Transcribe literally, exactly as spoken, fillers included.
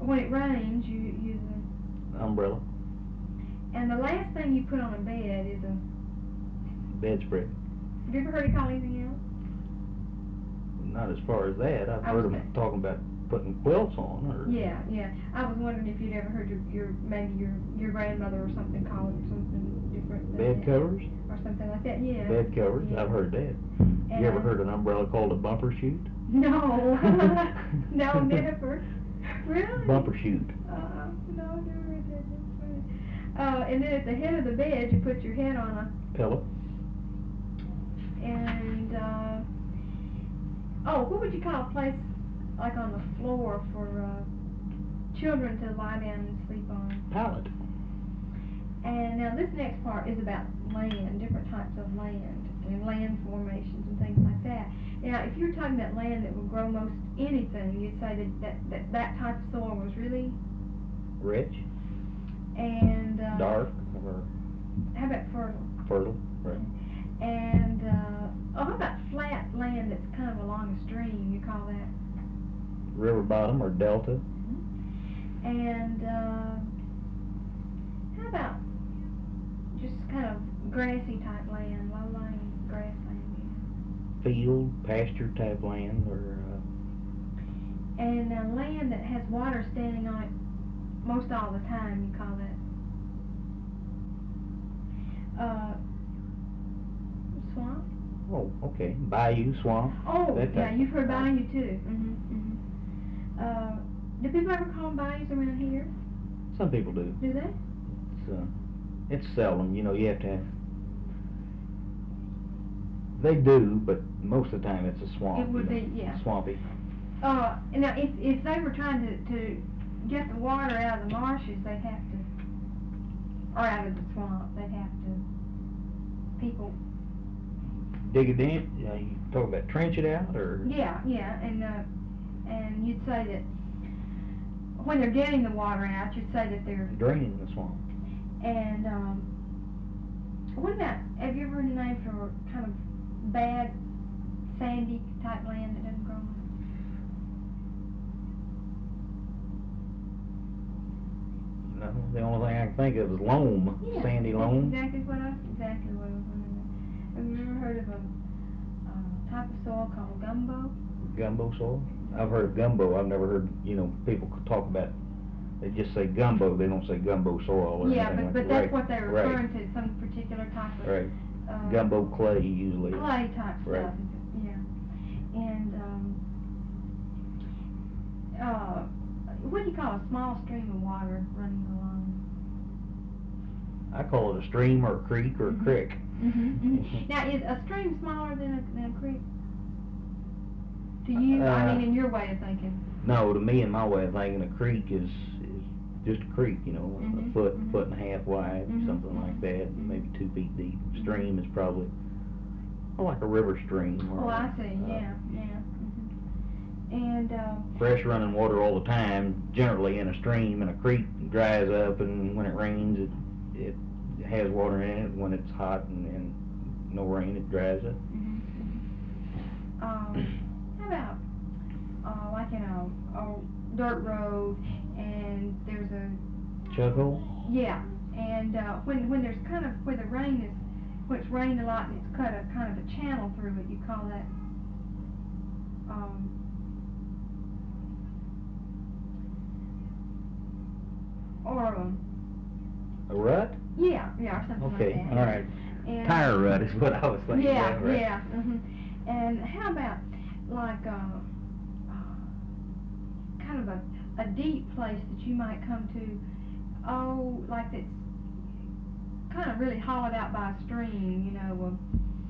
when it rains, you use a umbrella. And the last thing you put on a bed is a bedspread. Have you ever heard it called anything else? Not as far as that. I've I heard was them saying- talking about putting quilts on, or Yeah, yeah. I was wondering if you'd ever heard your, your maybe your your grandmother or something call it something different. than bed that, covers. or something like that. Yeah. Bed covers. Yeah. I've heard that. And You ever heard an umbrella called a bumper chute? No, no, never. Really? Bumper chute. Uh, no, never heard that. That's funny. Uh, and then at the head of the bed, you put your head on a Pillow. and uh, oh, what would you call a place like on the floor for uh, children to lie down and sleep on? Pallet. And now this next part is about land, different types of land and land formations and things like that. Now, if you're talking about land that would grow most anything, you'd say that that, that, that type of soil was really Rich. and uh, Dark. Or How about fertile? fertile. Right. And uh, oh, how about flat land that's kind of along a stream? You call that? River bottom or delta. And uh, how about just kind of grassy type land, low-lying grassland? Field, pasture type land, or uh, And uh, land that has water standing on it most all the time, you call that uh, swamp? oh, okay, bayou, swamp. Oh, That yeah, type you've of- heard bayou too. Mm-hmm, mm-hmm. Uh, do people ever call them bayous around here? Some people do. Do they? It's, uh, it's seldom. You know, you have to have. They do, but most of the time it's a swamp. It would you know, be, yeah. Swampy. Uh, now, if if they were trying to to get the water out of the marshes, they'd have to, or out of the swamp, they'd have to. People. Dig it in. You know, you talk about trench it out, or Yeah, yeah, and uh, and you'd say that when they're getting the water out, you'd say that they're. draining the swamp. And um, what about? Have you ever heard a name for kind of bad, sandy type land that doesn't grow much? No, the only thing I can think of is loam, Yeah, sandy that's loam. exactly what I exactly what I was wondering. Have you ever heard of a uh, type of soil called gumbo? Gumbo soil. I've heard of gumbo. I've never heard, you know, people could talk about. They just say gumbo. They don't say gumbo soil or Yeah, anything but like but that. that's what they're Right. referring to, some particular type of Right. uh, Gumbo clay usually. clay type Right. stuff. Yeah, and um, uh, what do you call a small stream of water running along? I call it a stream or a creek or a Mhm. creek. Mm-hmm. Now, is a stream smaller than a, than a creek? To you, I Uh, mean, in your way of thinking. No, to me, in my way of thinking, a creek is, is just a creek, you know, Mhm, a foot, mhm. foot and a half wide, Mhm, something like that, mhm. maybe two feet deep. Stream is probably oh, like a river stream. Or, Oh, I see. uh, Yeah, yeah. hmm And uh, Fresh running water all the time, generally in a stream, and a creek dries up, and when it rains, it it has water in it. When it's hot and, and no rain, it dries up. mhm, mhm. um, how about uh, like in a, a dirt road, and there's a Chug hole? yeah, and uh, when when there's kind of where the rain is, when it's rained a lot and it's cut a kind of a channel through it, you call that um, or um, A rut? yeah, yeah, or something Okay, like that. all right. And, Tire rut is what I was thinking. Yeah, of, right. yeah. hmm And how about like uh, uh, kind of a, a deep place that you might come to, oh, like that's kind of really hollowed out by a stream, you know,